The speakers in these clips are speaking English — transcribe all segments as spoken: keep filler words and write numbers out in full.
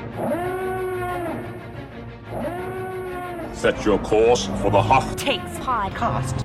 Set your course for the Hoth Takes podcast.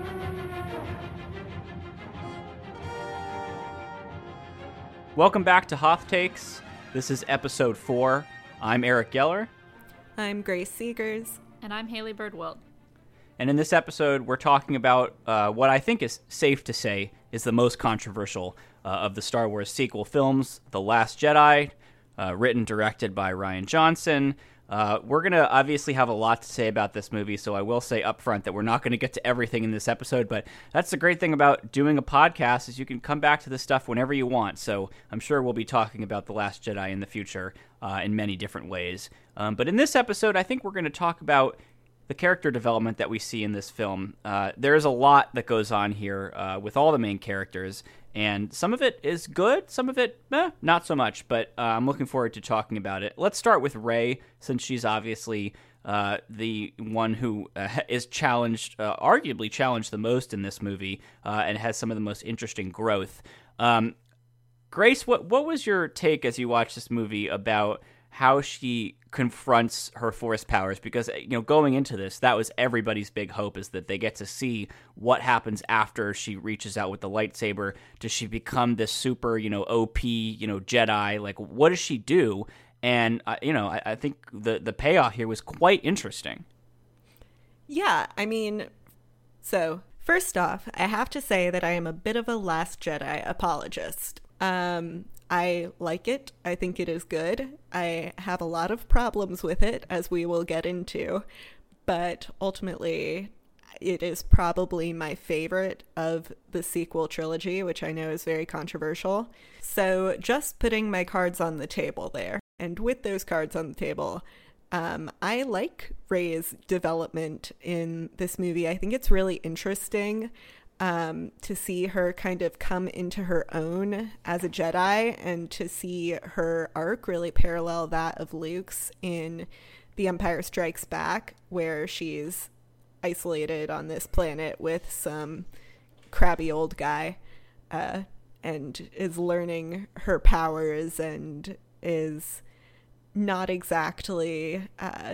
Welcome back to Hoth Takes. This is episode four. I'm Eric Geller. I'm Grace Seegers. And I'm Haley Birdwell. And in this episode, we're talking about uh, what I think is safe to say is the most controversial uh, of the Star Wars sequel films, The Last Jedi, uh, written, directed by Rian Johnson. Uh, we're going to obviously have a lot to say about this movie, so I will say up front that we're not going to get to everything in this episode, but that's the great thing about doing a podcast is you can come back to this stuff whenever you want, so I'm sure we'll be talking about The Last Jedi in the future uh, in many different ways. Um, but in this episode, I think we're going to talk about the character development that we see in this film. Uh, there's a lot that goes on here uh, with all the main characters, and some of it is good, some of it, eh, not so much, but uh, I'm looking forward to talking about it. Let's start with Rey, since she's obviously uh, the one who uh, is challenged, uh, arguably challenged the most in this movie, uh, and has some of the most interesting growth. Um, Grace, what, what was your take as you watched this movie about how she confronts her force powers? Because, you know, going into this, that was everybody's big hope, is that they get to see what happens after she reaches out with the lightsaber. Does she become this super, you know, O P, you know, Jedi? Like, what does she do? And, uh, you know, I, I think the, the payoff here was quite interesting. Yeah, I mean, so first off, I have to say that I am a bit of a Last Jedi apologist. Um... I like it. I think it is good. I have a lot of problems with it, as we will get into, but ultimately it is probably my favorite of the sequel trilogy, which I know is very controversial. So just putting my cards on the table there, and with those cards on the table, um, I like Rey's development in this movie. I think it's really interesting Um, to see her kind of come into her own as a Jedi, and to see her arc really parallel that of Luke's in The Empire Strikes Back, where she's isolated on this planet with some crabby old guy uh, and is learning her powers and is not exactly uh,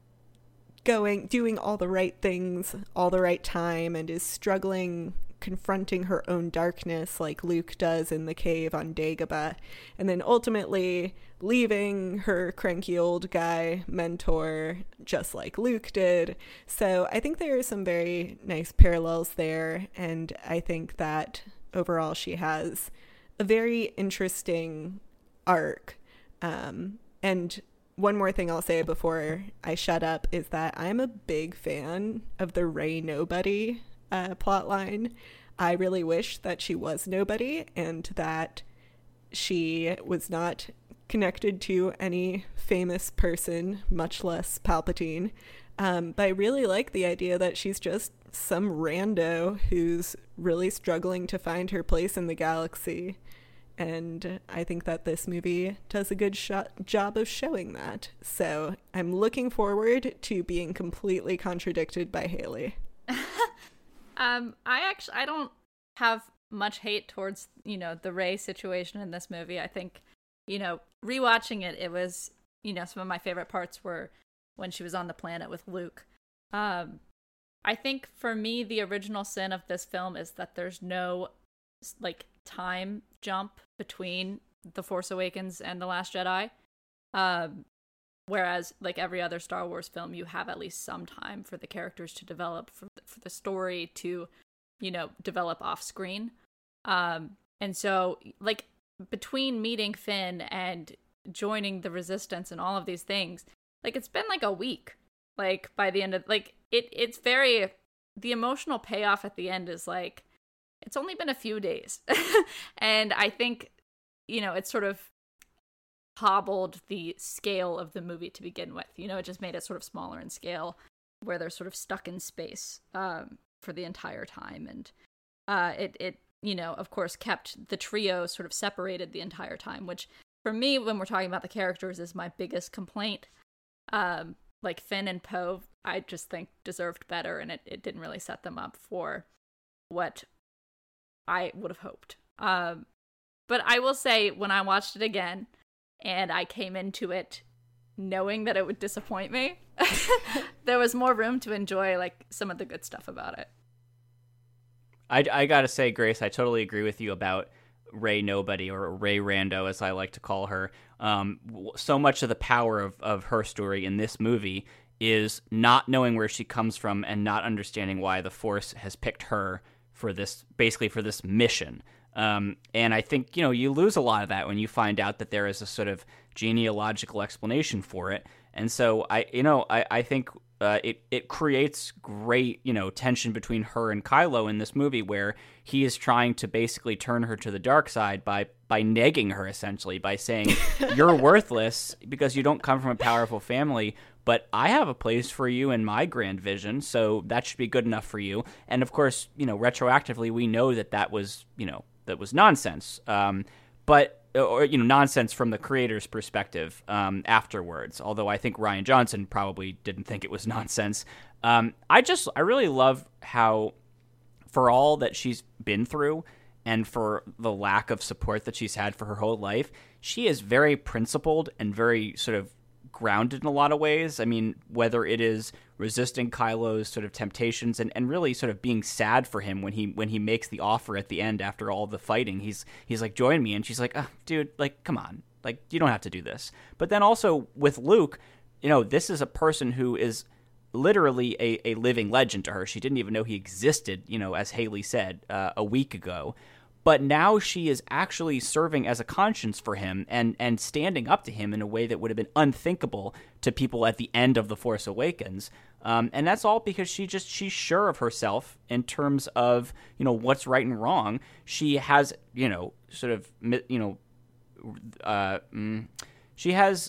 going, doing all the right things all the right time, and is struggling, confronting her own darkness like Luke does in the cave on Dagobah, and then ultimately leaving her cranky old guy mentor just like Luke did. So I think there are some very nice parallels there, and I think that overall she has a very interesting arc. Um, and one more thing I'll say before I shut up is that I'm a big fan of the Rey Nobody uh, plotline. I really wish that she was nobody, and that she was not connected to any famous person, much less Palpatine. Um, but I really like the idea that she's just some rando who's really struggling to find her place in the galaxy. And I think that this movie does a good sh- job of showing that. So I'm looking forward to being completely contradicted by Haley. um, I actually, I don't have much hate towards, you know, the Rey situation in this movie. I think, you know, rewatching it, it was, you know, some of my favorite parts were when she was on the planet with Luke. Um, I think for me, the original sin of this film is that there's no, like, time jump between The Force Awakens and The Last Jedi. Um, whereas, like every other Star Wars film, you have at least some time for the characters to develop, for the, for the story to, you know, develop off screen. Um, and so, like, between meeting Finn and joining the Resistance and all of these things, like, it's been like a week. Like, by the end of, like, it, it's very, the emotional payoff at the end is like, it's only been a few days. And I think, you know, it's sort of hobbled the scale of the movie to begin with. You know, it just made it sort of smaller in scale, where they're sort of stuck in space um, for the entire time. And uh, it, it, you know, of course, kept the trio sort of separated the entire time, which for me, when we're talking about the characters, is my biggest complaint. Um, like Finn and Poe, I just think deserved better, and it, it didn't really set them up for what I would have hoped. Um, but I will say, when I watched it again, and I came into it knowing that it would disappoint me, there was more room to enjoy like some of the good stuff about it. I, I gotta say, Grace, I totally agree with you about Ray Nobody, or Ray Rando, as I like to call her. Um, so much of the power of, of her story in this movie is not knowing where she comes from and not understanding why the Force has picked her for this, basically for this mission. Um, and I think, you know, you lose a lot of that when you find out that there is a sort of genealogical explanation for it. And so I, you know, I, I think uh, it, it creates great, you know, tension between her and Kylo in this movie, where he is trying to basically turn her to the dark side by, by negging her, essentially, by saying, you're worthless because you don't come from a powerful family, but I have a place for you in my grand vision, so that should be good enough for you. And of course, you know, retroactively, we know that that was, you know, that was nonsense. Um, but or you know, nonsense from the creator's perspective um, afterwards. Although I think Rian Johnson probably didn't think it was nonsense. Um, I just I really love how, for all that she's been through, and for the lack of support that she's had for her whole life, she is very principled and very sort of grounded in a lot of ways. I mean, whether it is resisting Kylo's sort of temptations and, and really sort of being sad for him when he when he makes the offer at the end after all the fighting. He's he's like, join me. And she's like, oh, dude, like, come on. Like, you don't have to do this. But then also with Luke, you know, this is a person who is literally a, a living legend to her. She didn't even know he existed, you know, as Haley said uh, a week ago. But now she is actually serving as a conscience for him and, and standing up to him in a way that would have been unthinkable to people at the end of The Force Awakens. Um, and that's all because she just she's sure of herself in terms of, you know, what's right and wrong. She has, you know, sort of, you know, uh, mm, she has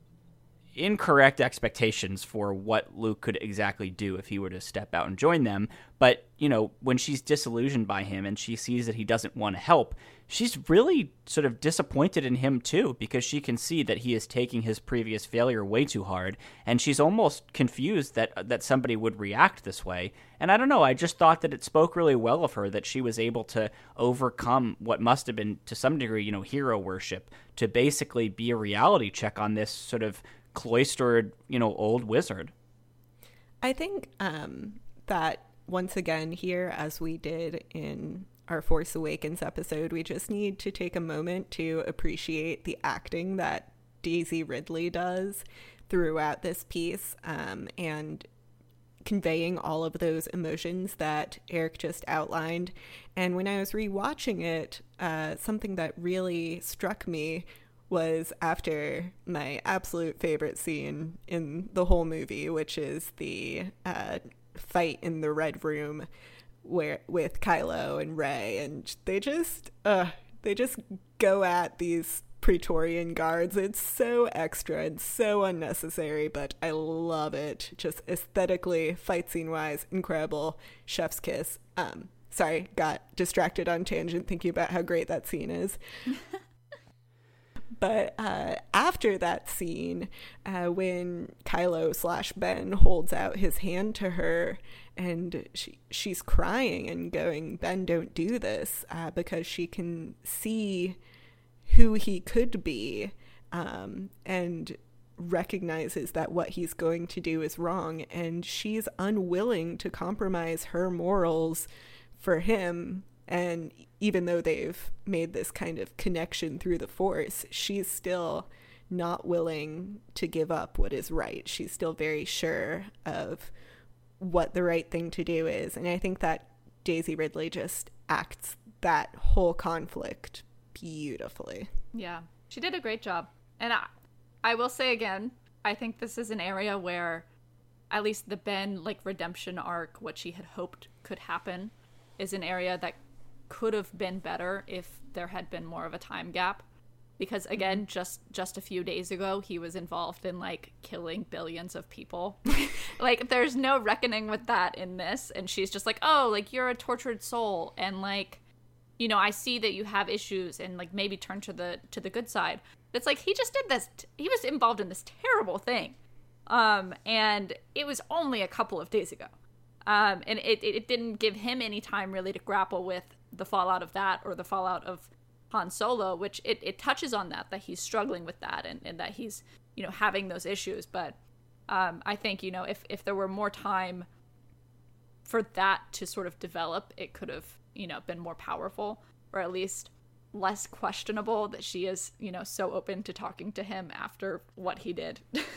incorrect expectations for what Luke could exactly do if he were to step out and join them. But, you know, when she's disillusioned by him and she sees that he doesn't want to help, she's really sort of disappointed in him too, because she can see that he is taking his previous failure way too hard, and she's almost confused that that somebody would react this way. And I don't know, I just thought that it spoke really well of her that she was able to overcome what must have been, to some degree, you know, hero worship, to basically be a reality check on this sort of cloistered, you know, old wizard. I think um, that once again here, as we did in our Force Awakens episode, we just need to take a moment to appreciate the acting that Daisy Ridley does throughout this piece, um, and conveying all of those emotions that Eric just outlined. And when I was rewatching it, uh, something that really struck me was after my absolute favorite scene in the whole movie, which is the uh, fight in the Red Room where with Kylo and Rey, and they just uh, they just go at these Praetorian guards. It's so extra and so unnecessary, but I love it. Just aesthetically, fight scene wise, incredible. Chef's kiss. Um, sorry, got distracted on tangent thinking about how great that scene is. But uh, after that scene, uh, when Kylo slash Ben holds out his hand to her, and she she's crying and going, Ben, don't do this, uh, because she can see who he could be, um, and recognizes that what he's going to do is wrong, and she's unwilling to compromise her morals for him. And even though they've made this kind of connection through the Force, she's still not willing to give up what is right. She's still very sure of what the right thing to do is. And I think that Daisy Ridley just acts that whole conflict beautifully. Yeah, she did a great job. And I, I will say again, I think this is an area where at least the Ben, like, redemption arc, what she had hoped could happen, is an area that could have been better if there had been more of a time gap, because again, just just a few days ago he was involved in like killing billions of people. Like, there's no reckoning with that in this, and she's just like, oh, like, you're a tortured soul, and like, you know, I see that you have issues, and like, maybe turn to the to the good side. It's like, he just did this t- he was involved in this terrible thing, um and it was only a couple of days ago, um and it, it didn't give him any time really to grapple with the fallout of that, or the fallout of Han Solo, which it, it touches on that, that he's struggling with that and, and that he's, you know, having those issues. But um, I think, you know, if, if there were more time for that to sort of develop, it could have, you know, been more powerful, or at least less questionable that she is, you know, so open to talking to him after what he did.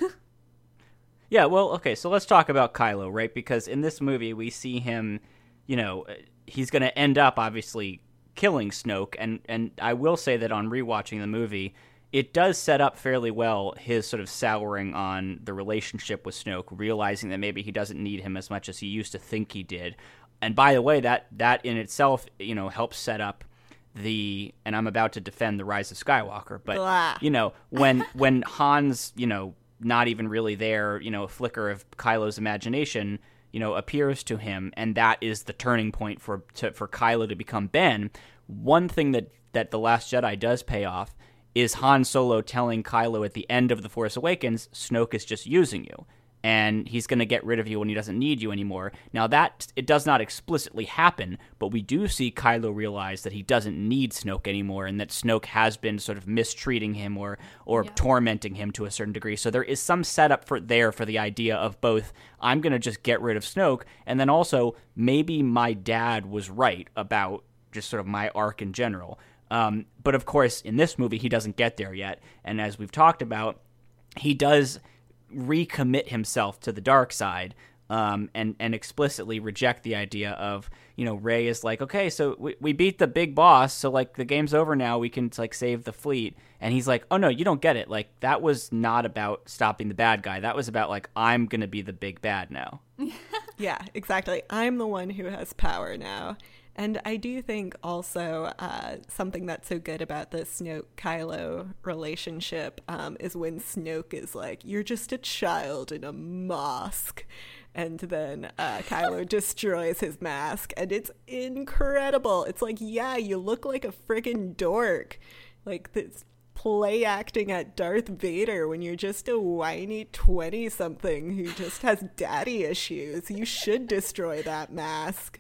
Yeah, well, okay, so let's talk about Kylo, right? Because in this movie, we see him, you know, he's going to end up, obviously, killing Snoke, and, and I will say that on rewatching the movie, it does set up fairly well his sort of souring on the relationship with Snoke, realizing that maybe he doesn't need him as much as he used to think he did. And by the way, that, that in itself, you know, helps set up the, and I'm about to defend the Rise of Skywalker, but, Blah. you know, when when Han's, you know, not even really there, you know, a flicker of Kylo's imagination, you know, appears to him, and that is the turning point for to, for Kylo to become Ben. One thing that, that The Last Jedi does pay off is Han Solo telling Kylo at the end of The Force Awakens, Snoke is just using you, and he's going to get rid of you when he doesn't need you anymore. Now, that, it does not explicitly happen, but we do see Kylo realize that he doesn't need Snoke anymore, and that Snoke has been sort of mistreating him or or Yeah. tormenting him to a certain degree. So there is some setup for there for the idea of both, I'm going to just get rid of Snoke, and then also, maybe my dad was right about just sort of my arc in general. Um, but of course, in this movie, he doesn't get there yet, and as we've talked about, he does recommit himself to the dark side, um, and and explicitly reject the idea of, you know, Rey is like, okay, so we, we beat the big boss, so like the game's over now, we can like save the fleet. And he's like, oh no, you don't get it. Like, that was not about stopping the bad guy. That was about like, I'm gonna be the big bad now. Yeah, exactly. I'm the one who has power now. And I do think also uh, something that's so good about the Snoke-Kylo relationship um, is when Snoke is like, you're just a child in a mosque. And then uh, Kylo destroys his mask. And it's incredible. It's like, yeah, you look like a friggin' dork. Like this play acting at Darth Vader when you're just a whiny twenty-something who just has daddy issues. You should destroy that mask.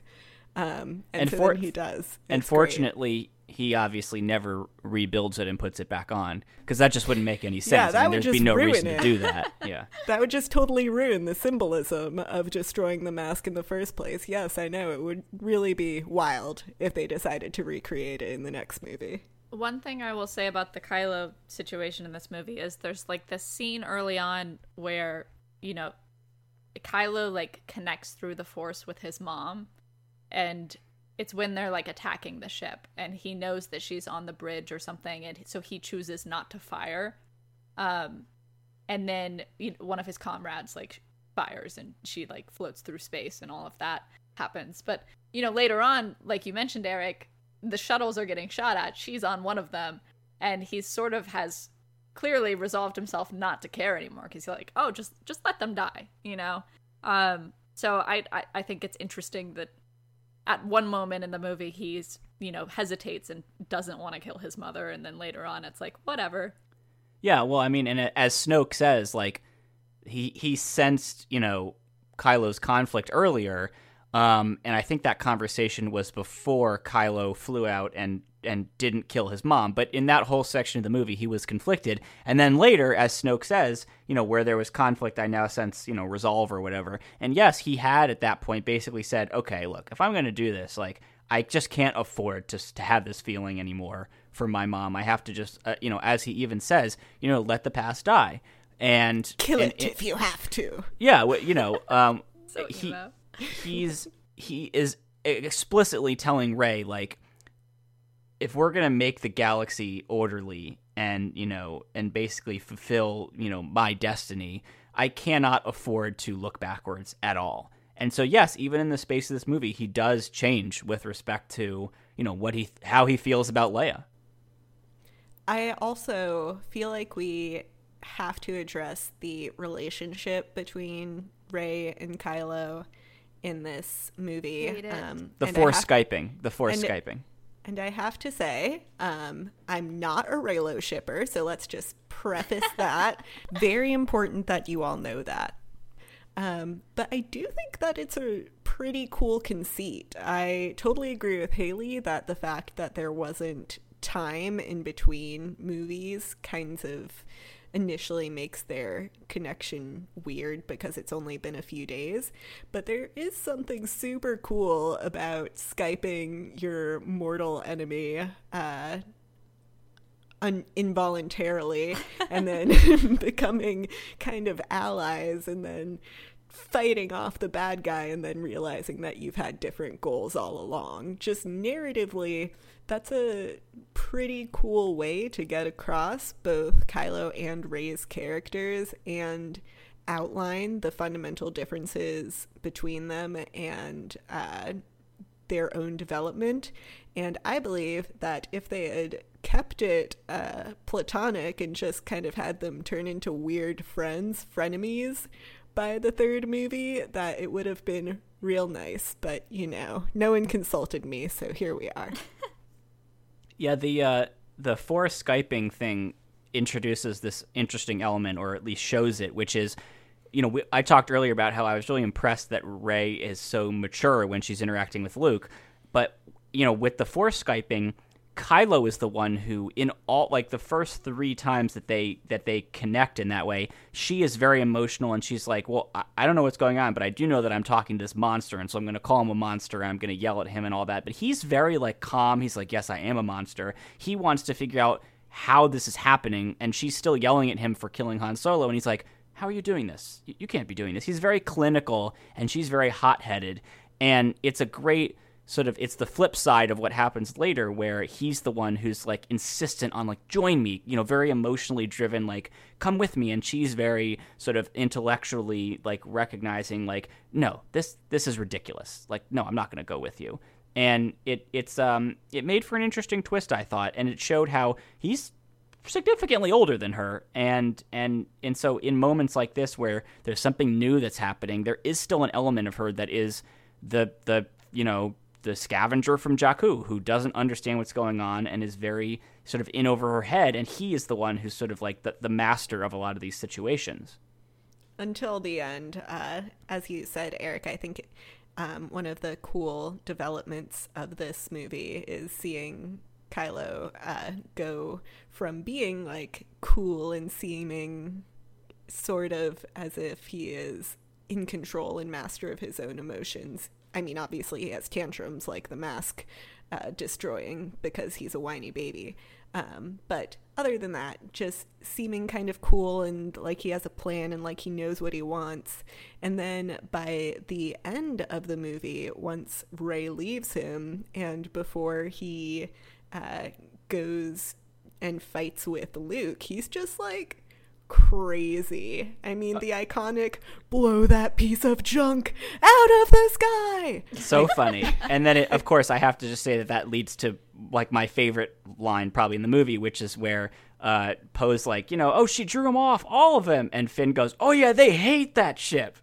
Um, and, And so for- then he does. And It's great. fortunately, he obviously never rebuilds it and puts it back on, because that just wouldn't make any sense. Yeah, that I mean, would there'd be just no ruin reason it. to do that. Yeah. That would just totally ruin the symbolism of destroying the mask in the first place. Yes, I know. It would really be wild if they decided to recreate it in the next movie. One thing I will say about the Kylo situation in this movie is there's like this scene early on where, you know, Kylo like connects through the Force with his mom, and it's when they're like attacking the ship, and he knows that she's on the bridge or something, and so he chooses not to fire. Um, and then you know, one of his comrades like fires, and she like floats through space, and all of that happens. But you know, later on, like you mentioned, Eric, the shuttles are getting shot at. She's on one of them, and he sort of has clearly resolved himself not to care anymore, because he's like, oh, just just let them die, you know. Um, so I, I I think it's interesting that at one moment in the movie he's, you know, hesitates and doesn't want to kill his mother, and then later on it's like, whatever. Yeah, well, I mean, and as Snoke says, like, he he sensed, you know, Kylo's conflict earlier, um, and I think that conversation was before Kylo flew out and and didn't kill his mom. But in that whole section of the movie, he was conflicted. And then later, as Snoke says, you know, where there was conflict, I now sense, you know, resolve or whatever. And yes, he had at that point basically said, okay, look, if I'm going to do this, like, I just can't afford to to have this feeling anymore for my mom. I have to just, uh, you know, as he even says, you know, let the past die. And Kill and it if you have to. Yeah, well, you know, um, So he emo. he's he is explicitly telling Rey, like, if we're gonna make the galaxy orderly and, you know, and basically fulfill, you know, my destiny, I cannot afford to look backwards at all. And so, yes, even in the space of this movie, he does change with respect to, you know, what he how he feels about Leia. I also feel like we have to address the relationship between Rey and Kylo in this movie. Hate it. Um, The and I Force have- Skyping. The Force and- Skyping. And I have to say, um, I'm not a Reylo shipper, so let's just preface that. Very important that you all know that. Um, but I do think that it's a pretty cool conceit. I totally agree with Haley that the fact that there wasn't time in between movies kinds of initially makes their connection weird because it's only been a few days. But there is something super cool about Skyping your mortal enemy uh, un- involuntarily and then becoming kind of allies and then fighting off the bad guy and then realizing that you've had different goals all along. Just narratively, that's a pretty cool way to get across both Kylo and Rey's characters and outline the fundamental differences between them and uh, their own development. And I believe that if they had kept it uh, platonic and just kind of had them turn into weird friends, frenemies, by the third movie, that it would have been real nice. But, you know, no one consulted me, so here we are. Yeah, the uh, the forced Skyping thing introduces this interesting element, or at least shows it, which is, you know, we, I talked earlier about how I was really impressed that Rey is so mature when she's interacting with Luke. But, you know, with the forced Skyping, Kylo is the one who, in all, like the first three times that they that they connect in that way, she is very emotional and she's like, well, I, I don't know what's going on, but I do know that I'm talking to this monster, and so I'm going to call him a monster and I'm going to yell at him and all that. But he's very like calm. He's like, yes, I am a monster. He wants to figure out how this is happening, and she's still yelling at him for killing Han Solo, and he's like, how are you doing this? You, you can't be doing this. He's very clinical and she's very hot-headed, and it's a great sort of, it's the flip side of what happens later, where he's the one who's like insistent on like, join me, you know, very emotionally driven, like, come with me. And she's very sort of intellectually like recognizing like, no, this, this is ridiculous. Like, no, I'm not going to go with you. And it, it's, um, it made for an interesting twist, I thought. And it showed how he's significantly older than her. And, and, and so in moments like this, where there's something new that's happening, there is still an element of her that is the, the, you know, the scavenger from Jakku, who doesn't understand what's going on and is very sort of in over her head, and he is the one who's sort of like the, the master of a lot of these situations. Until the end, uh, as you said, Eric, I think um, one of the cool developments of this movie is seeing Kylo uh, go from being like cool and seeming sort of as if he is in control and master of his own emotions. I mean, obviously he has tantrums like the mask uh, destroying because he's a whiny baby. Um, but other than that, just seeming kind of cool and like he has a plan and like he knows what he wants. And then by the end of the movie, once Rey leaves him and before he uh, goes and fights with Luke, he's just like crazy. I mean, the iconic blow that piece of junk out of the sky. So funny. And then, it, of course, I have to just say that that leads to like my favorite line probably in the movie, which is where uh, Poe's like, you know, oh, she drew them off, all of them. And Finn goes, oh, yeah, they hate that ship.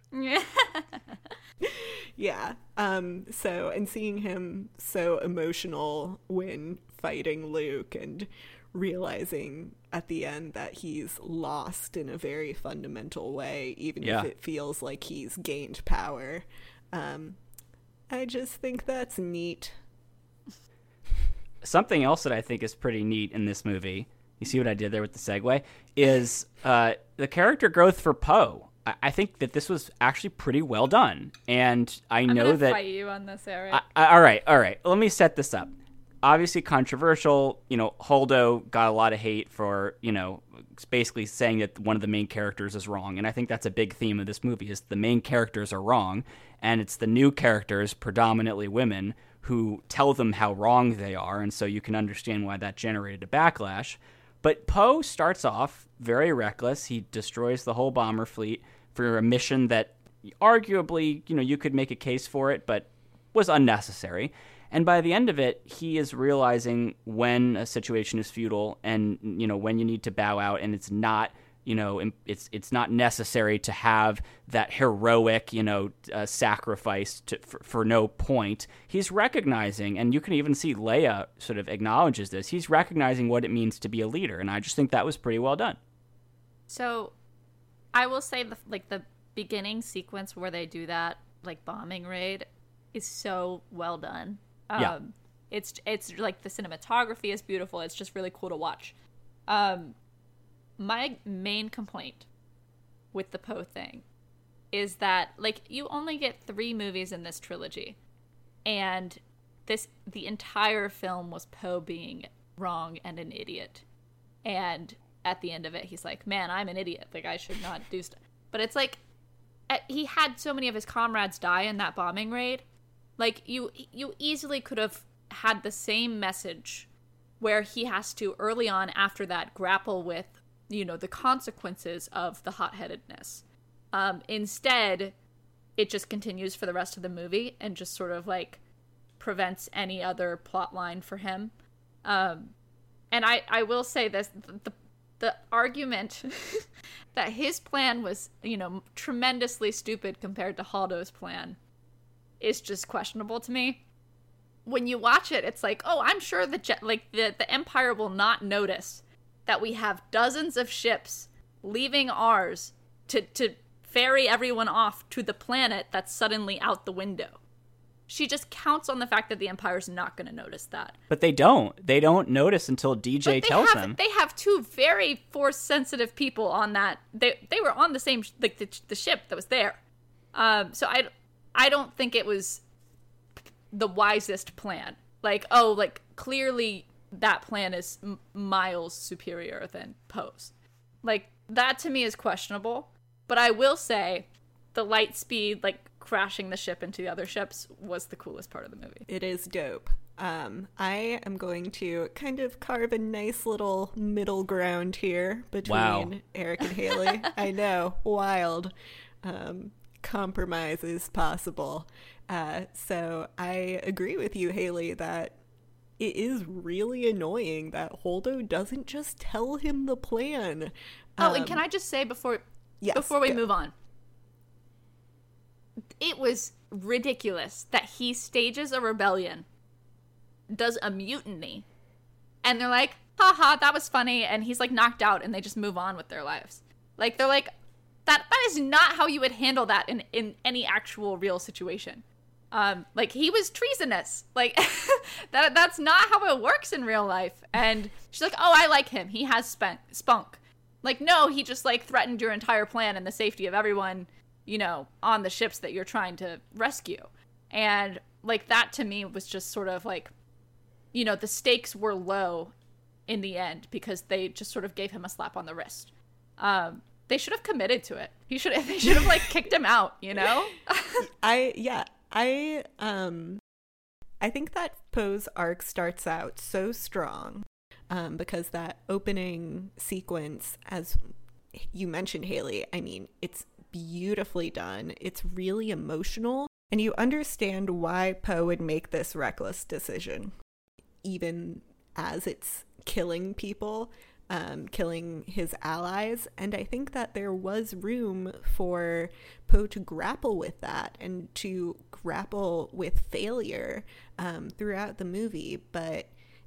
Yeah. Um, so, and seeing him so emotional when fighting Luke and realizing at the end that he's lost in a very fundamental way, even yeah. if it feels like he's gained power. Um, I just think that's neat. Something else that I think is pretty neat in this movie, you see what I did there with the segue, is uh, the character growth for Poe. I-, I think that this was actually pretty well done. And I I'm know gonna that... fight you on this, Eric. I- I- all right, all right. Let me set this up. Obviously controversial, you know, Holdo got a lot of hate for, you know, basically saying that one of the main characters is wrong. And I think that's a big theme of this movie, is the main characters are wrong. And it's the new characters, predominantly women, who tell them how wrong they are. And so you can understand why that generated a backlash. But Poe starts off very reckless. He destroys the whole bomber fleet for a mission that arguably, you know, you could make a case for it, but was unnecessary. And by the end of it, he is realizing when a situation is futile and, you know, when you need to bow out, and it's not, you know, it's it's not necessary to have that heroic, you know, uh, sacrifice to, for, for no point. He's recognizing, and you can even see Leia sort of acknowledges this, he's recognizing what it means to be a leader. And I just think that was pretty well done. So I will say, the like the beginning sequence where they do that, like, bombing raid is so well done. Um, yeah. It's it's like the cinematography is beautiful. It's just really cool to watch. Um, my main complaint with the Poe thing is that, like, you only get three movies in this trilogy, and this the entire film was Poe being wrong and an idiot. And at the end of it, he's like, man, I'm an idiot. Like, I should not do stuff. But it's like, he had so many of his comrades die in that bombing raid. Like, you you easily could have had the same message where he has to, early on after that, grapple with, you know, the consequences of the hot-headedness. Um, instead, it just continues for the rest of the movie and just sort of, like, prevents any other plot line for him. Um, and I, I will say this, the, the argument that his plan was, you know, tremendously stupid compared to Holdo's plan is just questionable to me. When you watch it, it's like, oh, I'm sure the jet, like the, the Empire will not notice that we have dozens of ships leaving ours to, to ferry everyone off to the planet that's suddenly out the window. She just counts on the fact that the Empire's not going to notice that. But they don't. They don't notice until D J tells have, them. They have two very force-sensitive people on that. They they were on the same, like, the, the ship that was there. Um, so I, I don't think it was the wisest plan. Like, oh, like, clearly that plan is m- miles superior than Poe's. Like, that to me is questionable. But I will say, the light speed, like, crashing the ship into the other ships was the coolest part of the movie. It is dope. Um, I am going to kind of carve a nice little middle ground here between wow. Eric and Haley. I know, wild. Um, compromise is possible. Uh, so I agree with you, Haley, that it is really annoying that Holdo doesn't just tell him the plan. Oh, um, and can I just say before, yes, before we go. move on, it was ridiculous that he stages a rebellion, does a mutiny, and they're like, haha, that was funny, and he's like knocked out, and they just move on with their lives. Like, they're like, that that is not how you would handle that in, in any actual real situation. Um, like, he was treasonous. Like, that that's not how it works in real life. And she's like, oh, I like him. He has spent, spunk. Like, no, he just, like, threatened your entire plan and the safety of everyone, you know, on the ships that you're trying to rescue. And, like, that to me was just sort of like, you know, the stakes were low in the end because they just sort of gave him a slap on the wrist. Um, they should have committed to it. He should they should have, like, kicked him out, you know? I, yeah, I, um, I think that Poe's arc starts out so strong, um, because that opening sequence, as you mentioned, Haley, I mean, it's beautifully done. It's really emotional, and you understand why Poe would make this reckless decision, even as it's killing people, um, killing his allies. And I think that there was room for Poe to grapple with that and to grapple with failure um, throughout the movie. But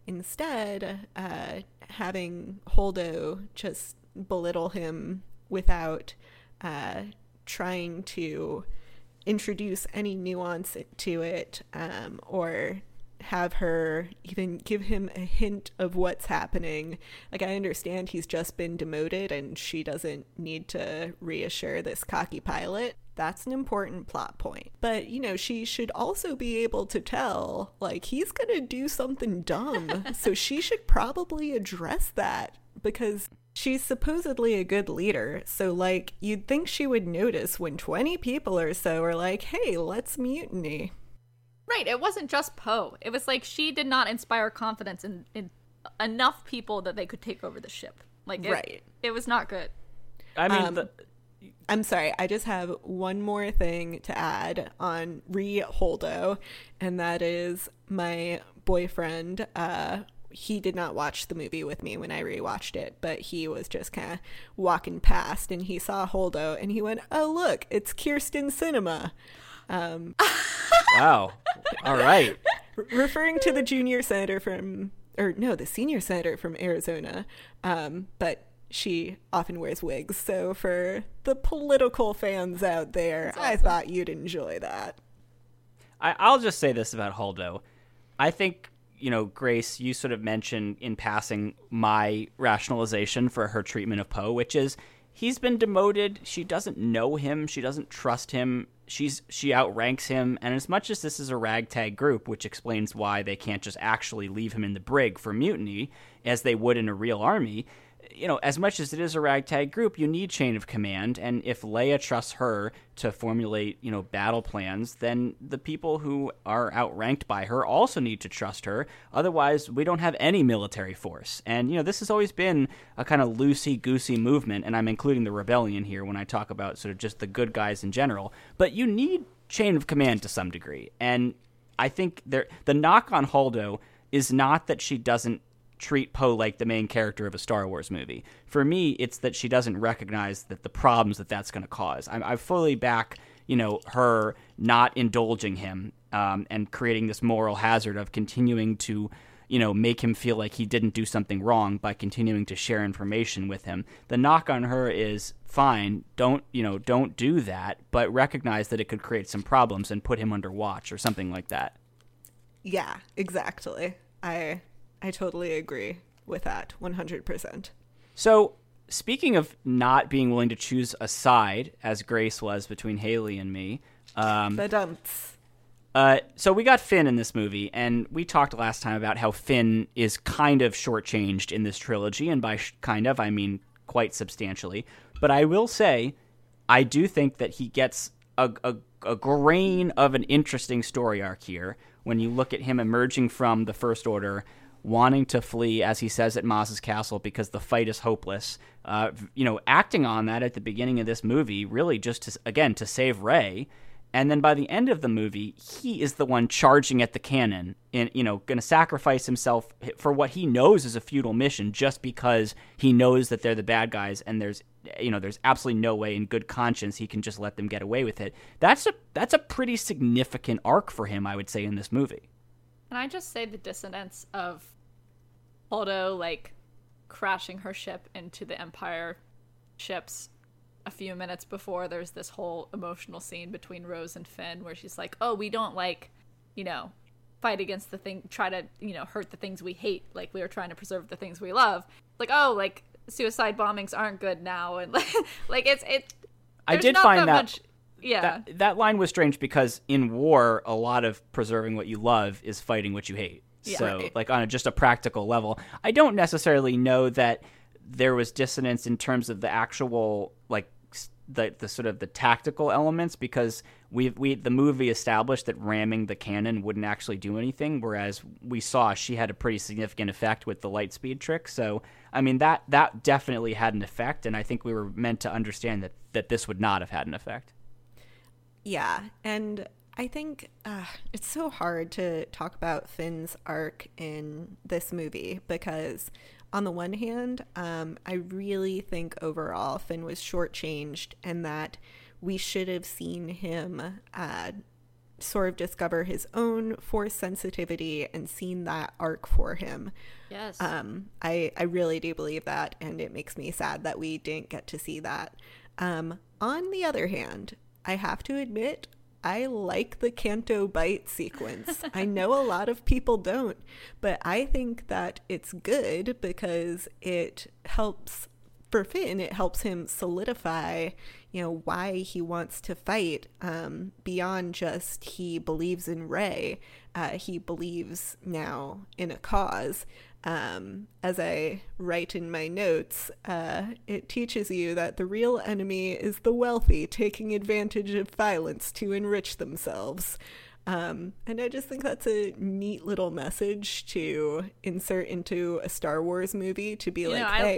instead, uh, having Holdo just belittle him without uh, trying to introduce any nuance to it, um, or have her even give him a hint of what's happening. Like, I understand he's just been demoted and she doesn't need to reassure this cocky pilot. That's an important plot point. But, you know, she should also be able to tell, like, he's gonna do something dumb. So she should probably address that, because she's supposedly a good leader. So, like, you'd think she would notice when twenty people or so are like, hey, let's mutiny. Right, it wasn't just Poe. It was like she did not inspire confidence in, in enough people that they could take over the ship. Like, it, right. It was not good. I mean, Um, the, I'm sorry, I just have one more thing to add on re Holdo, and that is my boyfriend. Uh, he did not watch the movie with me when I rewatched it, but he was just kind of walking past and he saw Holdo and he went, oh, look, it's Kirsten Cinema. Um, wow. All right. re- referring to the junior senator from, or no, the senior senator from Arizona. Um, but she often wears wigs. So for the political fans out there, That's I awesome. thought you'd enjoy that. I, I'll just say this about Holdo. I think you know, Grace, you sort of mentioned in passing my rationalization for her treatment of Poe, which is he's been demoted. She doesn't know him. She doesn't trust him. She's she outranks him. And as much as this is a ragtag group, which explains why they can't just actually leave him in the brig for mutiny as they would in a real army, you know, as much as it is a ragtag group, you need chain of command. And if Leia trusts her to formulate, you know, battle plans, then the people who are outranked by her also need to trust her. Otherwise, we don't have any military force. And, you know, this has always been a kind of loosey-goosey movement, and I'm including the rebellion here when I talk about sort of just the good guys in general. But you need chain of command to some degree. And I think there the knock on Holdo is not that she doesn't treat Poe like the main character of a Star Wars movie. For me, it's that she doesn't recognize that the problems that that's going to cause. I, I fully back, you know, her not indulging him um, and creating this moral hazard of continuing to, you know, make him feel like he didn't do something wrong by continuing to share information with him. The knock on her is, fine, don't, you know, don't do that, but recognize that it could create some problems and put him under watch or something like that. Yeah, exactly. I I totally agree with that one hundred percent. So, speaking of not being willing to choose a side, as Grace was between Haley and me, um, Ba-dumps. uh, so we got Finn in this movie, and we talked last time about how Finn is kind of shortchanged in this trilogy, and by sh- kind of, I mean quite substantially. But I will say, I do think that he gets a, a, a grain of an interesting story arc here when you look at him emerging from the First Order, wanting to flee, as he says, at Maz's castle because the fight is hopeless. Uh, you know, acting on that at the beginning of this movie, really just to, again, to save Rey. And then by the end of the movie, he is the one charging at the cannon and, you know, going to sacrifice himself for what he knows is a futile mission just because he knows that they're the bad guys and there's, you know, there's absolutely no way in good conscience he can just let them get away with it. That's a, that's a pretty significant arc for him, I would say, in this movie. Can I just say the dissonance of Holdo, like, crashing her ship into the Empire ships a few minutes before there's this whole emotional scene between Rose and Finn where she's like, oh, we don't, like, you know, fight against the thing, try to, you know, hurt the things we hate. Like, we are trying to preserve the things we love. Like, oh, like, suicide bombings aren't good now. And, like, like it's, it, I did find that, that much, yeah. That, that line was strange because in war, a lot of preserving what you love is fighting what you hate. Yeah, so, right. like, on a, just a practical level, I don't necessarily know that there was dissonance in terms of the actual, like, the the sort of the tactical elements, because we we the movie established that ramming the cannon wouldn't actually do anything, whereas we saw she had a pretty significant effect with the light speed trick. So, I mean, that that definitely had an effect, and I think we were meant to understand that that this would not have had an effect. Yeah, and I think uh, it's so hard to talk about Finn's arc in this movie because on the one hand, um, I really think overall Finn was shortchanged and that we should have seen him uh, sort of discover his own force sensitivity and seen that arc for him. Yes. Um, I, I really do believe that, and it makes me sad that we didn't get to see that. Um, on the other hand, I have to admit, I like the Canto Bight sequence. I know a lot of people don't, but I think that it's good because it helps, for Finn, it helps him solidify, you know, why he wants to fight um, beyond just he believes in Rey. Uh, he believes now in a cause. Um, as I write in my notes, uh, it teaches you that the real enemy is the wealthy taking advantage of violence to enrich themselves. Um, and I just think that's a neat little message to insert into a Star Wars movie to be You like, know, I- hey,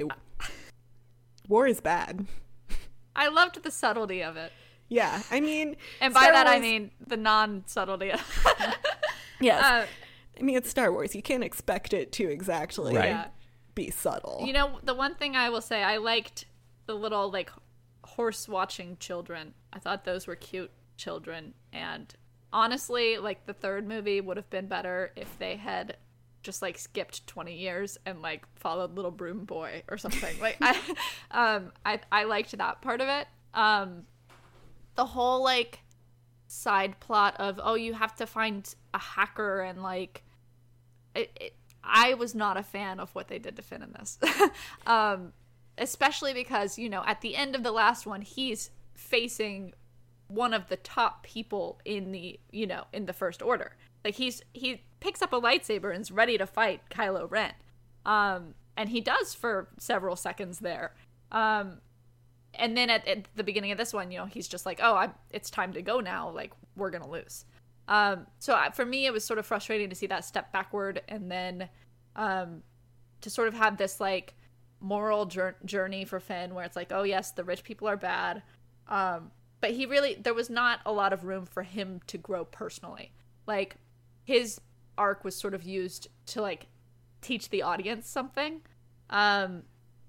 war is bad. I loved the subtlety of it. Yeah, I mean... And by Star that I Wars- mean the non-subtlety of Yes. uh, I mean, it's Star Wars. You can't expect it to exactly Right. Yeah. be subtle. You know, the one thing I will say, I liked the little, like, horse-watching children. I thought those were cute children. And honestly, like, the third movie would have been better if they had just, like, skipped twenty years and, like, followed Little Broom Boy or something. Like, I, um, I, I liked that part of it. Um, the whole, like, side plot of, oh, you have to find a hacker and, like, it, it, I was not a fan of what they did to Finn in this. um, especially because, you know, at the end of the last one, he's facing one of the top people in the, you know, in the First Order. Like, he's he picks up a lightsaber and is ready to fight Kylo Ren. Um, and he does for several seconds there. Um, and then at, at the beginning of this one, you know, he's just like, oh, I, it's time to go now. Like, we're going to lose. Um, so I, for me, it was sort of frustrating to see that step backward, and then um, to sort of have this, like, moral jour- journey for Finn where it's like, oh, yes, the rich people are bad. Um, but he really, there was not a lot of room for him to grow personally. Like, his arc was sort of used to, like, teach the audience something. Um,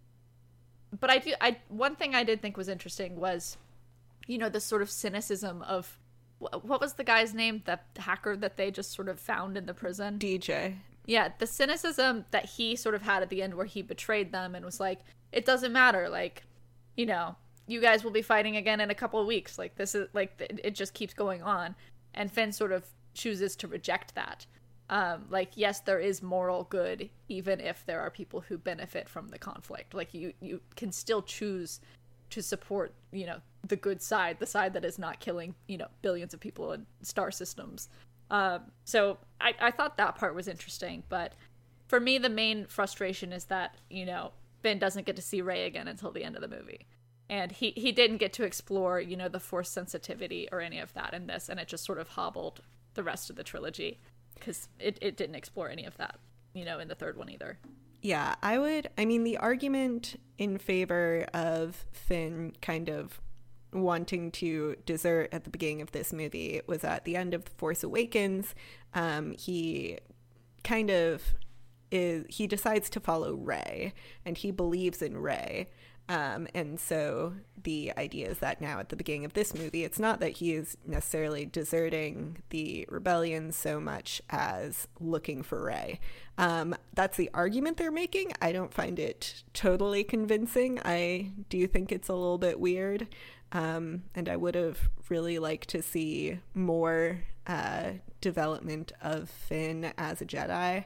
but I do, I, one thing I did think was interesting was, you know, this sort of cynicism of, what was the guy's name? The hacker that they just sort of found in the prison? D J. Yeah, the cynicism that he sort of had at the end where he betrayed them and was like, it doesn't matter. Like, you know, you guys will be fighting again in a couple of weeks. Like, this is, like, it just keeps going on. And Finn sort of chooses to reject that. Um, like, yes, there is moral good, even if there are people who benefit from the conflict. Like, you, you can still choose to support, you know, the good side, the side that is not killing, you know, billions of people in star systems. Um, so I, I thought that part was interesting, but for me, the main frustration is that, you know, Finn doesn't get to see Rey again until the end of the movie. And he, he didn't get to explore, you know, the Force sensitivity or any of that in this, and it just sort of hobbled the rest of the trilogy, because it, it didn't explore any of that, you know, in the third one either. Yeah, I would, I mean, the argument in favor of Finn kind of wanting to desert at the beginning of this movie was at the end of The Force Awakens. Um, he kind of is, he decides to follow Rey, and he believes in Rey. Um, and so the idea is that now at the beginning of this movie, it's not that he is necessarily deserting the rebellion so much as looking for Rey. Um, that's the argument they're making. I don't find it totally convincing. I do think it's a little bit weird. Um, and I would have really liked to see more uh, development of Finn as a Jedi.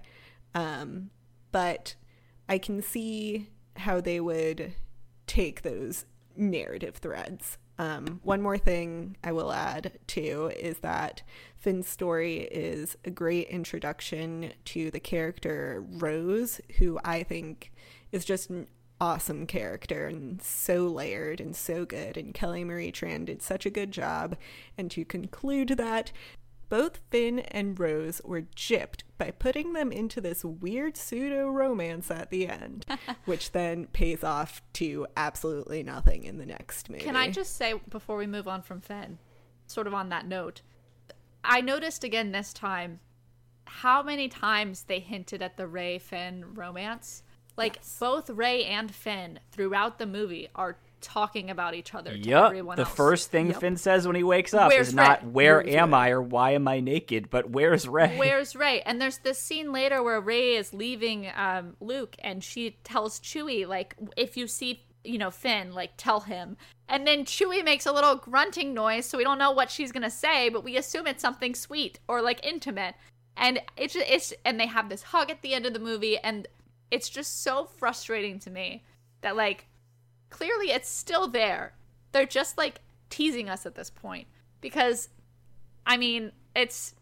Um, but I can see how they would take those narrative threads. Um, one more thing I will add too is that Finn's story is a great introduction to the character Rose, who I think is just an awesome character and so layered and so good, and Kelly Marie Tran did such a good job. And to conclude that, both Finn and Rose were gypped by putting them into this weird pseudo-romance at the end, which then pays off to absolutely nothing in the next movie. Can I just say, before we move on from Finn, sort of on that note, I noticed again this time how many times they hinted at the Rey-Finn romance. Like, yes. Both Rey and Finn throughout the movie are talking about each other to yep. everyone the else. The first thing yep. Finn says when he wakes up where's is not, Rey? where where's am Rey? I or why am I naked, but where's Rey? Where's Rey? And there's this scene later where Rey is leaving um, Luke, and she tells Chewie, like, if you see, you know, Finn, like, tell him. And then Chewie makes a little grunting noise, so we don't know what she's going to say, but we assume it's something sweet or, like, intimate. And it's, it's and they have this hug at the end of the movie, and it's just so frustrating to me that, like, clearly it's still there. They're just, like, teasing us at this point. Because, I mean, it's...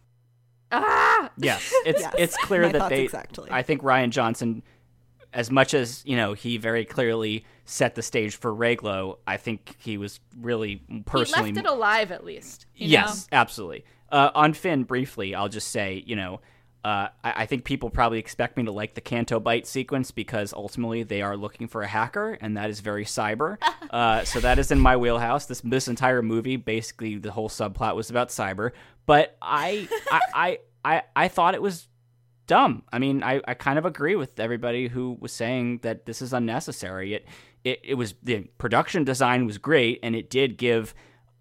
Ah! Yes, it's yes. it's clear My that thoughts they... exactly. I think Rian Johnson, as much as, you know, he very clearly set the stage for Rey-Glo, I think he was really personally... He left it alive, at least. You yes, know? absolutely. Uh, on Finn, briefly, I'll just say, you know... Uh, I, I think people probably expect me to like the Canto Bight sequence because ultimately they are looking for a hacker, and that is very cyber. Uh, so that is in my wheelhouse. This this entire movie, basically, the whole subplot was about cyber. But I I, I I I thought it was dumb. I mean, I, I kind of agree with everybody who was saying that this is unnecessary. It it it was the production design was great, and it did give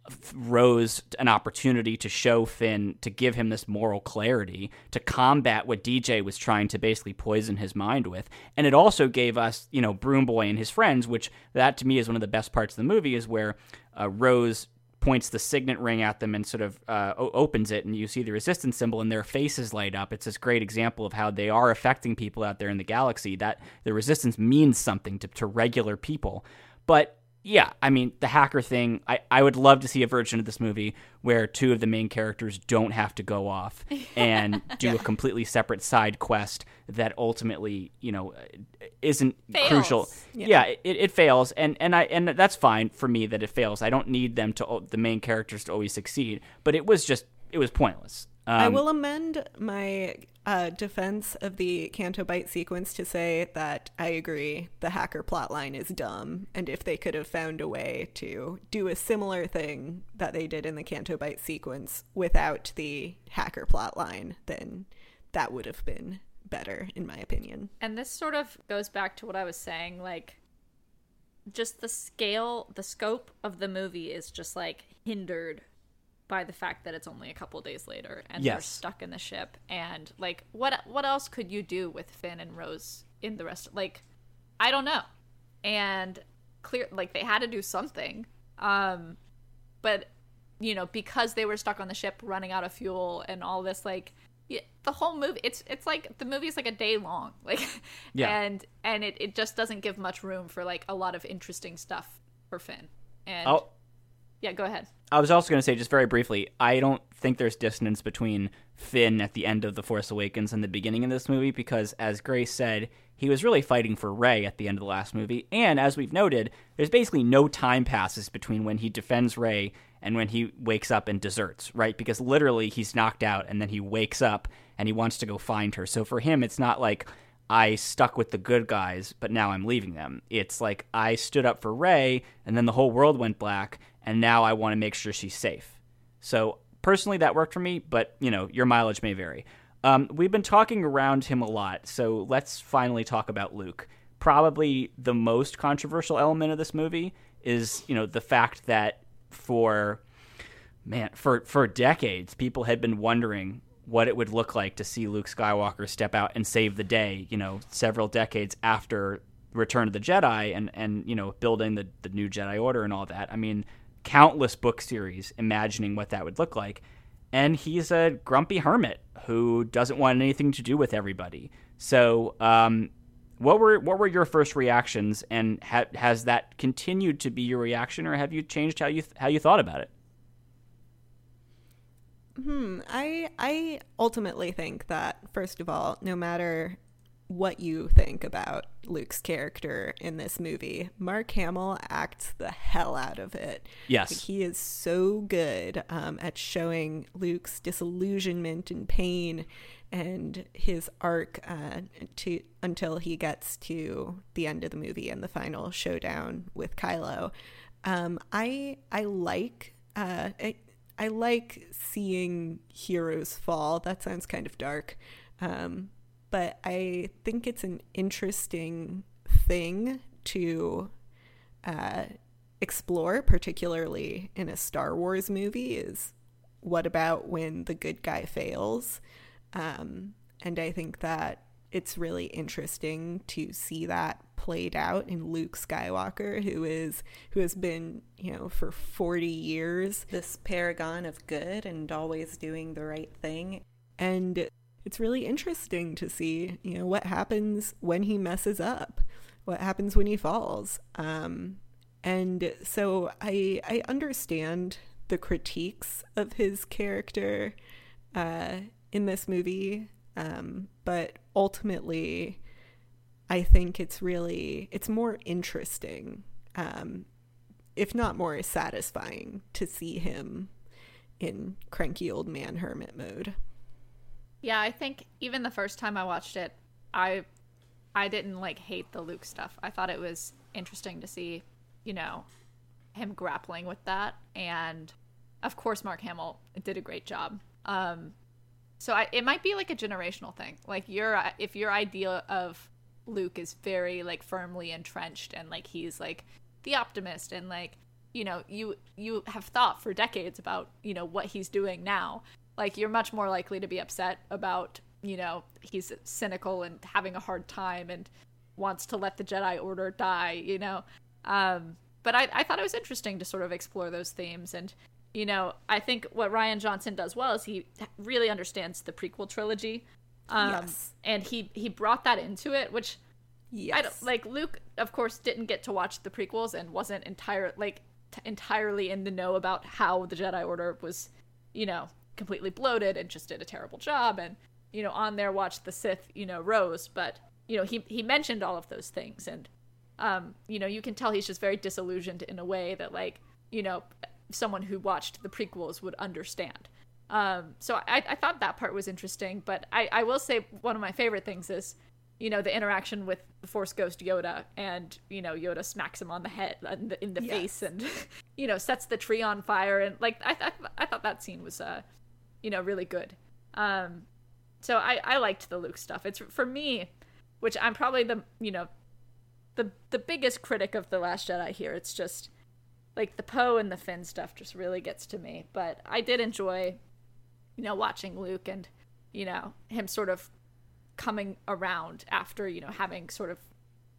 Rose an opportunity to show Finn, to give him this moral clarity, to combat what D J was trying to basically poison his mind with. And it also gave us, you know, Broom Boy and his friends, which that to me is one of the best parts of the movie, is where uh, Rose points the signet ring at them and sort of uh, o- opens it, and you see the resistance symbol, and their faces light up. It's this great example of how they are affecting people out there in the galaxy, that the resistance means something to, to regular people. But yeah, I mean, the hacker thing, I, I would love to see a version of this movie where two of the main characters don't have to go off and do yeah. a completely separate side quest that ultimately, you know, isn't fails. crucial. Yeah, yeah it, it fails, and and I and that's fine for me that it fails. I don't need them to the main characters to always succeed, but it was just it was pointless. Um, I will amend my uh, defense of the Canto Bight sequence to say that I agree the hacker plotline is dumb, and if they could have found a way to do a similar thing that they did in the Canto Bight sequence without the hacker plotline, then that would have been better, in my opinion. And this sort of goes back to what I was saying, like, just the scale, the scope of the movie is just, like, hindered by the fact that it's only a couple days later and yes. they're stuck in the ship, and like what what else could you do with Finn and Rose in the rest, like I don't know. And clear, like they had to do something, um but you know, because they were stuck on the ship running out of fuel and all this, like yeah, the whole movie, it's it's like the movie's like a day long, like yeah. and and it, it just doesn't give much room for like a lot of interesting stuff for Finn. And I'll- yeah, go ahead. I was also going to say, just very briefly, I don't think there's dissonance between Finn at the end of The Force Awakens and the beginning of this movie, because, as Grace said, he was really fighting for Rey at the end of the last movie. And, as we've noted, there's basically no time passes between when he defends Rey and when he wakes up and deserts, right? Because literally he's knocked out and then he wakes up and he wants to go find her. So for him, it's not like I stuck with the good guys, but now I'm leaving them. It's like I stood up for Rey and then the whole world went black, and now I want to make sure she's safe. So personally, that worked for me, but, you know, your mileage may vary. Um, we've been talking around him a lot, so let's finally talk about Luke. Probably the most controversial element of this movie is, you know, the fact that for, man, for, for decades, people had been wondering what it would look like to see Luke Skywalker step out and save the day, you know, several decades after Return of the Jedi and, and you know, building the, the new Jedi Order and all that. I mean, countless book series imagining what that would look like. And he's a grumpy hermit who doesn't want anything to do with everybody. So um, what were what were your first reactions, and ha- has that continued to be your reaction, or have you changed how you th- how you thought about it? Hmm. I I ultimately think that, first of all, no matter what you think about Luke's character in this movie, Mark Hamill acts the hell out of it. Yes. Like, he is so good um, at showing Luke's disillusionment and pain and his arc uh, to until he gets to the end of the movie and the final showdown with Kylo. Um, I I like uh, I, I like seeing heroes fall. That sounds kind of dark. Um, But I think it's an interesting thing to uh, explore, particularly in a Star Wars movie, is what about when the good guy fails? Um, and I think that it's really interesting to see that played out in Luke Skywalker, who is who has been, you know, for forty years, this paragon of good and always doing the right thing. And it's really interesting to see, you know, what happens when he messes up, what happens when he falls. Um, and so I I understand the critiques of his character uh, in this movie, um, but ultimately, I think it's really, it's more interesting, um, if not more satisfying, to see him in cranky old man hermit mode. Yeah, I think even the first time I watched it, I I didn't like hate the Luke stuff. I thought it was interesting to see, you know, him grappling with that. And of course, Mark Hamill did a great job. Um, so I, it might be like a generational thing. Like your if your idea of Luke is very like firmly entrenched and like he's like the optimist and like, you know, you you have thought for decades about, you know, what he's doing now. Like, you're much more likely to be upset about, you know, he's cynical and having a hard time and wants to let the Jedi Order die, you know. Um, but I, I thought it was interesting to sort of explore those themes. And, you know, I think what Rian Johnson does well is he really understands the prequel trilogy. Um, yes. And he, he brought that into it, which yes. I don't, like Luke, of course, didn't get to watch the prequels and wasn't entire like t- entirely in the know about how the Jedi Order was, you know, completely bloated and just did a terrible job. And, you know, on there watched the Sith, you know, rose. But, you know, he, he mentioned all of those things. And, um, you know, you can tell he's just very disillusioned in a way that, like, you know, someone who watched the prequels would understand. Um, so I, I thought that part was interesting. But I, I will say one of my favorite things is, you know, the interaction with the Force Ghost Yoda, and, you know, Yoda smacks him on the head, in the, in the yes. face, and, you know, sets the tree on fire. And, like, I, th- I thought that scene was, uh, you know, really good. Um, so I, I liked the Luke stuff. It's, for me, which I'm probably the, you know, the the biggest critic of The Last Jedi here. It's just, like, the Poe and the Finn stuff just really gets to me. But I did enjoy, you know, watching Luke and, you know, him sort of coming around after, you know, having sort of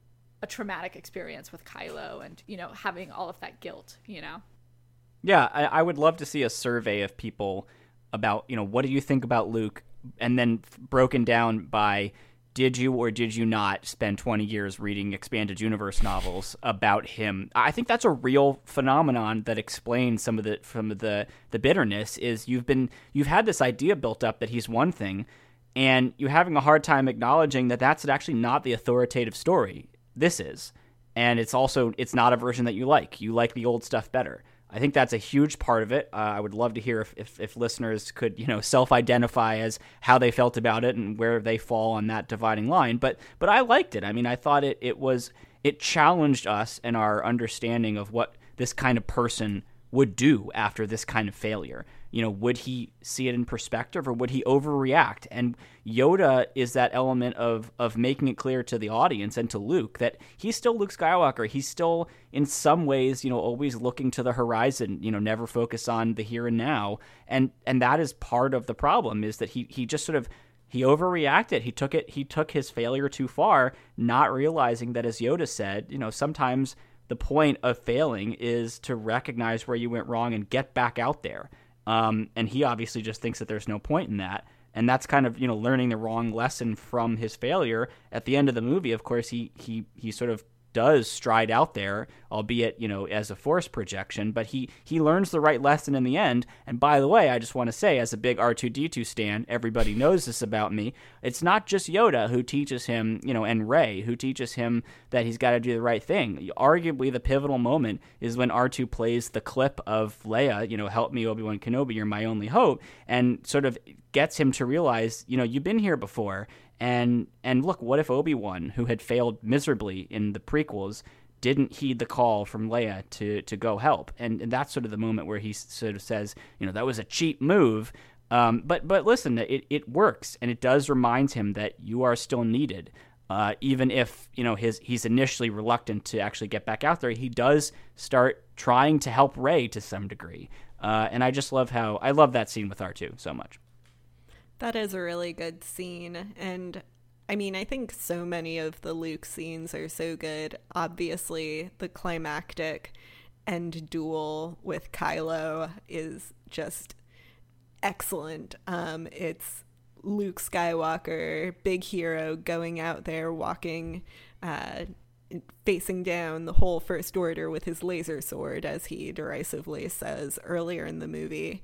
a traumatic experience with Kylo and, you know, having all of that guilt, you know? Yeah, I, I would love to see a survey of people about, you know, what do you think about Luke? And then broken down by, did you or did you not spend twenty years reading expanded universe novels about him? I think that's a real phenomenon that explains some of the, some of the, the bitterness is you've been, you've had this idea built up that he's one thing, and you're having a hard time acknowledging that that's actually not the authoritative story. This is. And it's also, it's not a version that you like. You like the old stuff better. I think that's a huge part of it. Uh, I would love to hear if, if, if listeners could, you know, self-identify as how they felt about it and where they fall on that dividing line. But but I liked it. I mean, I thought it, it was, it challenged us in our understanding of what this kind of person would do after this kind of failure. You know, would he see it in perspective or would he overreact? And Yoda is that element of of making it clear to the audience and to Luke that he's still Luke Skywalker. He's still, in some ways, you know, always looking to the horizon, you know, never focus on the here and now. And and that is part of the problem, is that he he just sort of, he overreacted. He took it, he took his failure too far, not realizing that, as Yoda said, you know, sometimes the point of failing is to recognize where you went wrong and get back out there. Um, and he obviously just thinks that there's no point in that. And that's kind of, you know, learning the wrong lesson from his failure. At the end of the movie, of course, he he he sort of does stride out there, albeit, you know, as a Force projection, but he, he learns the right lesson in the end. And by the way, I just want to say, as a big R two D two stan, everybody knows this about me. It's not just Yoda who teaches him, you know, and Rey, who teaches him that he's got to do the right thing. Arguably, the pivotal moment is when R two plays the clip of Leia, you know, help me, Obi-Wan Kenobi, you're my only hope, and sort of gets him to realize, you know, you've been here before. And and look, what if Obi-Wan, who had failed miserably in the prequels, didn't heed the call from Leia to, to go help? And, and that's sort of the moment where he sort of says, you know, that was a cheap move. Um, but but listen, it, it works, and it does remind him that you are still needed. Uh, even if, you know, his he's initially reluctant to actually get back out there, he does start trying to help Rey to some degree. Uh, and I just love how, I love that scene with R two so much. That is a really good scene. And I mean, I think so many of the Luke scenes are so good. Obviously, the climactic end duel with Kylo is just excellent. Um, it's Luke Skywalker, big hero, going out there, walking, uh, facing down the whole First Order with his laser sword, as he derisively says earlier in the movie.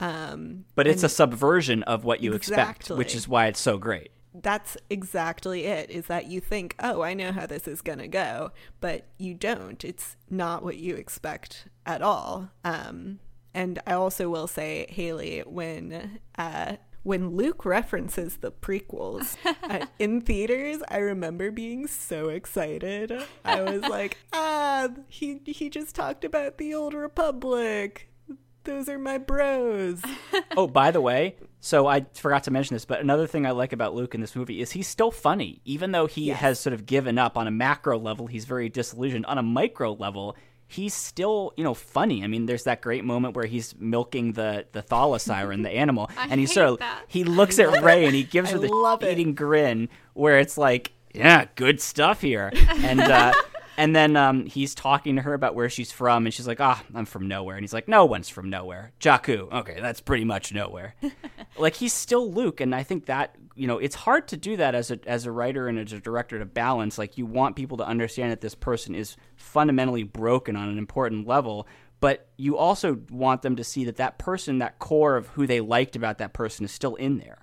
Um, but it's a subversion of what you exactly. expect, which is why it's so great. That's exactly it, is that you think, oh, I know how this is going to go, but you don't. It's not what you expect at all. Um, and I also will say, Haley, when uh, when Luke references the prequels uh, in theaters, I remember being so excited. I was like, ah, he he just talked about the Old Republic. Those are my bros. Oh, by the way, so I forgot to mention this, but another thing I like about Luke in this movie is he's still funny. Even though he yes. has sort of given up on a macro level, he's very disillusioned. On a micro level, he's still, you know, funny. I mean, there's that great moment where he's milking the, the Thala siren, the animal, I and he hate sort of, that. he looks at Rey and he gives her I the eating it. grin where it's like, yeah, good stuff here. And, uh, And then um, he's talking to her about where she's from, and she's like, ah, I'm from nowhere. And he's like, no one's from nowhere. Jakku. Okay, that's pretty much nowhere. Like, he's still Luke, and I think that, you know, it's hard to do that as a as a writer and as a director to balance. Like, you want people to understand that this person is fundamentally broken on an important level, but you also want them to see that that person, that core of who they liked about that person is still in there.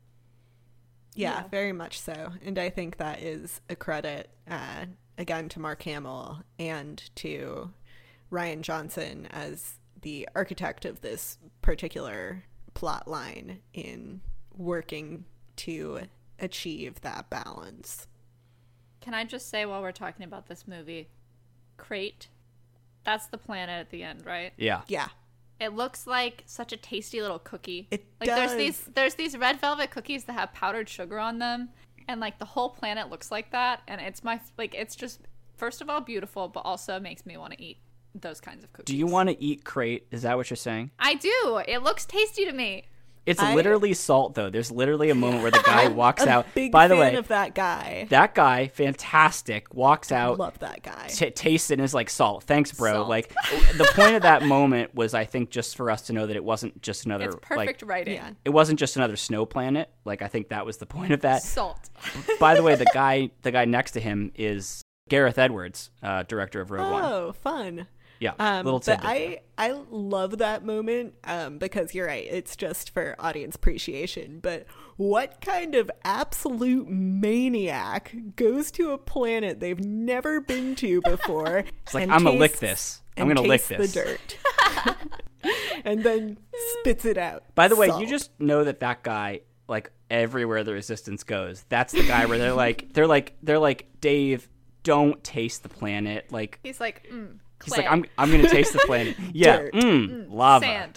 Yeah, Yeah. very much so. And I think that is a credit, uh, again, to Mark Hamill and to Rian Johnson as the architect of this particular plot line in working to achieve that balance. Can I just say while we're talking about this movie, Crate, that's the planet at the end, right? Yeah. Yeah. It looks like such a tasty little cookie. It like does. there's these there's these red velvet cookies that have powdered sugar on them, and like the whole planet looks like that, and it's my like it's just first of all beautiful, but also makes me want to eat those kinds of cookies. Do you want to eat Crate? Is that what you're saying? I do. It looks tasty to me. It's I- literally salt, though. There's literally a moment where the guy walks A out. big By the fan way, of that guy. that guy, fantastic, walks out. Love that guy. T- tastes it and is like, salt. Thanks, bro. Salt. Like, the point of that moment was, I think, just for us to know that it wasn't just another. It's perfect like, writing. Yeah. It wasn't just another snow planet. Like, I think that was the point of that. Salt. By the way, the guy, the guy next to him is Gareth Edwards, uh, director of Rogue One. Oh, fun. Yeah, Um, little but tidbit. I I love that moment um, because you're right. It's just for audience appreciation. But what kind of absolute maniac goes to a planet they've never been to before? It's like, and I'm gonna lick tastes- this. I'm and gonna lick tastes this. the dirt, and then spits it out. By the way, Salt. you just know that that guy, like, everywhere the Resistance goes, that's the guy where they're like, they're like, they're like, Dave, don't taste the planet. Like, He's like, mm, he's clay, like, I'm, I'm gonna taste the planet. Yeah, Dirt. mm, lava. sand.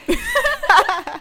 Yeah.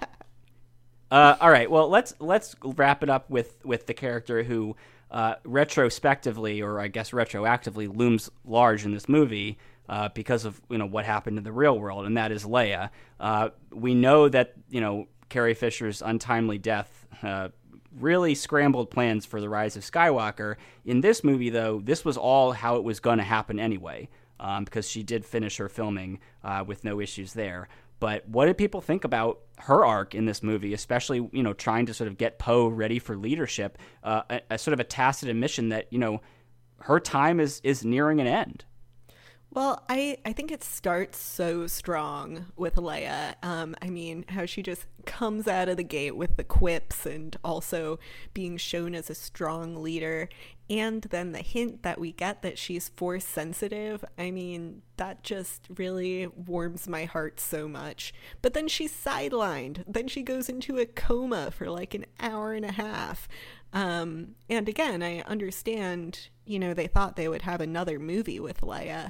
Uh, all right, well, let's let's wrap it up with with the character who, uh, retrospectively, or I guess retroactively, looms large in this movie. Uh, because of, you know, what happened in the real world, and that is Leia. Uh, we know that, you know, Carrie Fisher's untimely death uh, really scrambled plans for the rise of Skywalker. In this movie, though, this was all how it was going to happen anyway, um, because she did finish her filming uh, with no issues there. But what did people think about her arc in this movie, especially, you know, trying to sort of get Poe ready for leadership, uh, a, a sort of a tacit admission that, you know, her time is is nearing an end? Well, I, I think it starts so strong with Leia. Um, I mean, how she just comes out of the gate with the quips and also being shown as a strong leader. And then the hint that we get that she's force sensitive, I mean, that just really warms my heart so much. But then she's sidelined. Then she goes into a coma for like an hour and a half. Um, and again, I understand, you know, they thought they would have another movie with Leia.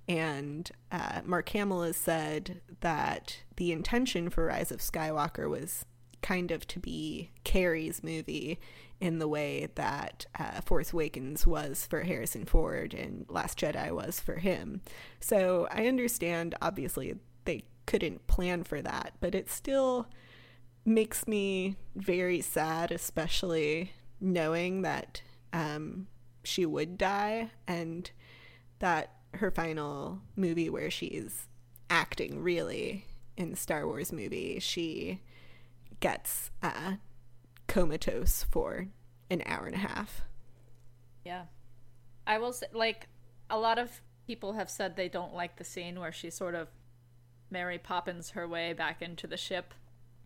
And uh, Mark Hamill has said that the intention for Rise of Skywalker was kind of to be Carrie's movie in the way that uh, Force Awakens was for Harrison Ford and Last Jedi was for him. So I understand, obviously, they couldn't plan for that, but it still makes me very sad, especially knowing that um, she would die and that her final movie where she's acting really in the Star Wars movie, she gets uh, comatose for an hour and a half. Yeah. I will say, like, a lot of people have said they don't like the scene where she sort of Mary Poppins her way back into the ship.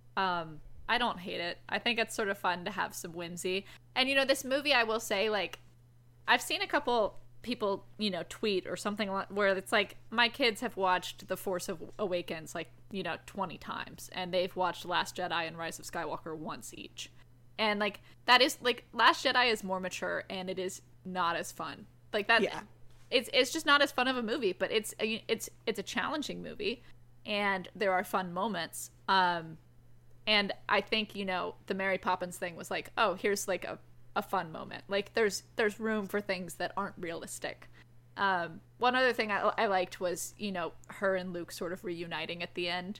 Um, I don't hate it. I think it's sort of fun to have some whimsy. And, you know, this movie, I will say, like, I've seen a couple people, you know, tweet or something where it's like, my kids have watched The Force Awakens, like, you know, twenty times. And they've watched Last Jedi and Rise of Skywalker once each. And, like, that is, like, Last Jedi is more mature and it is not as fun. Like, that, Yeah. it's it's just not as fun of a movie, but it's a, it's it's a challenging movie and there are fun moments. Um, and I think, you know, the Mary Poppins thing was like, oh, here's, like, a, a fun moment. Like, there's there's room for things that aren't realistic. Um, one other thing I, I liked was, you know, her and Luke sort of reuniting at the end.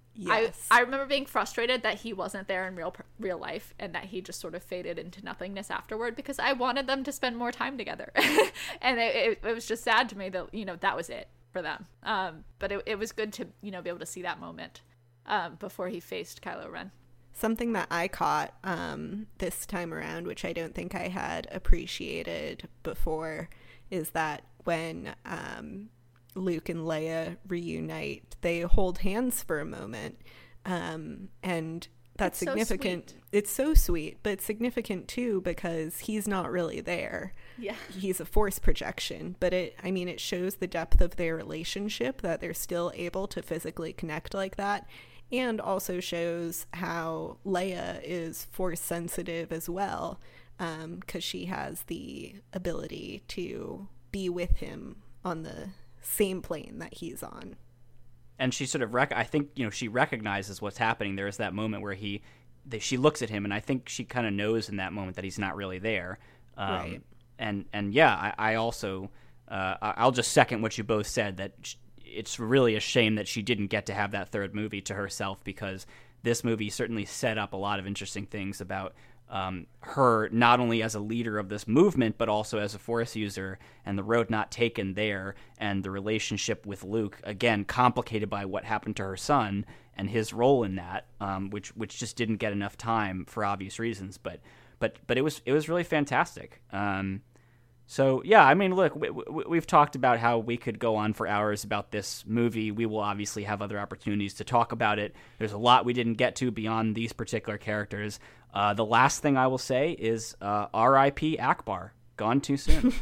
Yes. I, I remember being frustrated that he wasn't there in real real life and that he just sort of faded into nothingness afterward, because I wanted them to spend more time together. And it, it, it was just sad to me that, you know, that was it for them. Um, but it, it was good to, you know, be able to see that moment um, before he faced Kylo Ren. Something that I caught um, this time around, which I don't think I had appreciated before, is that when um, Luke and Leia reunite, they hold hands for a moment. Um, and that's It's so significant. sweet. It's so sweet, but it's significant too because he's not really there. Yeah. He's a force projection, but it, I mean, it shows the depth of their relationship that they're still able to physically connect like that. And also shows how Leia is force sensitive as well, because um, she has the ability to be with him on the same plane that he's on. And she sort of, rec- I think, you know, she recognizes what's happening. There is that moment where he, that she looks at him, and I think she kind of knows in that moment that he's not really there. Um, Right. And, and yeah, I, I also, uh, I'll just second what you both said, that sh- it's really a shame that she didn't get to have that third movie to herself, because this movie certainly set up a lot of interesting things about um, her, not only as a leader of this movement, but also as a Force user, and the road not taken there, and the relationship with Luke, again, complicated by what happened to her son and his role in that, um, which which just didn't get enough time for obvious reasons. But but but it was it was really fantastic. Um, So, yeah, I mean, look, we, we, we've talked about how we could go on for hours about this movie. We will obviously have other opportunities to talk about it. There's a lot we didn't get to beyond these particular characters. Uh, the last thing I will say is uh, R I P Akbar. Gone too soon.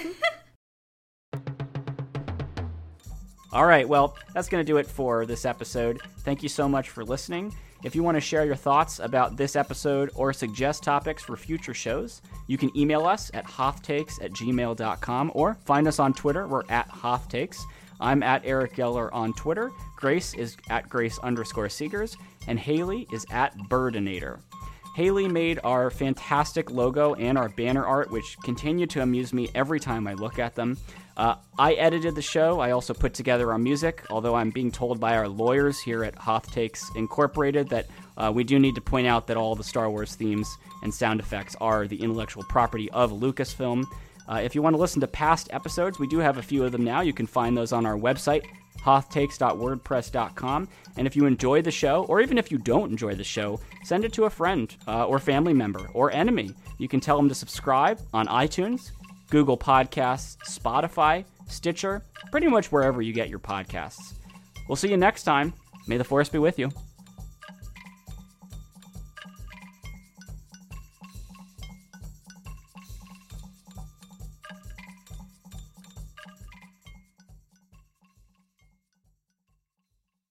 All right, well, that's going to do it for this episode. Thank you so much for listening. If you want to share your thoughts about this episode or suggest topics for future shows, you can email us at hothtakes at gmail dot com or find us on Twitter. We're at hothtakes. I'm at Eric Geller on Twitter. Grace is at Grace underscore Seegers. And Haley is at Birdinator. Haley made our fantastic logo and our banner art, which continue to amuse me every time I look at them. Uh, I edited the show. I also put together our music, although I'm being told by our lawyers here at Hoth Takes Incorporated that uh, we do need to point out that all the Star Wars themes and sound effects are the intellectual property of Lucasfilm. Uh, if you want to listen to past episodes, we do have a few of them now. You can find those on our website, hoth takes dot wordpress dot com. And if you enjoy the show, or even if you don't enjoy the show, send it to a friend uh, or family member or enemy. You can tell them to subscribe on iTunes, Google Podcasts, Spotify, Stitcher, pretty much wherever you get your podcasts. We'll see you next time. May the Force be with you.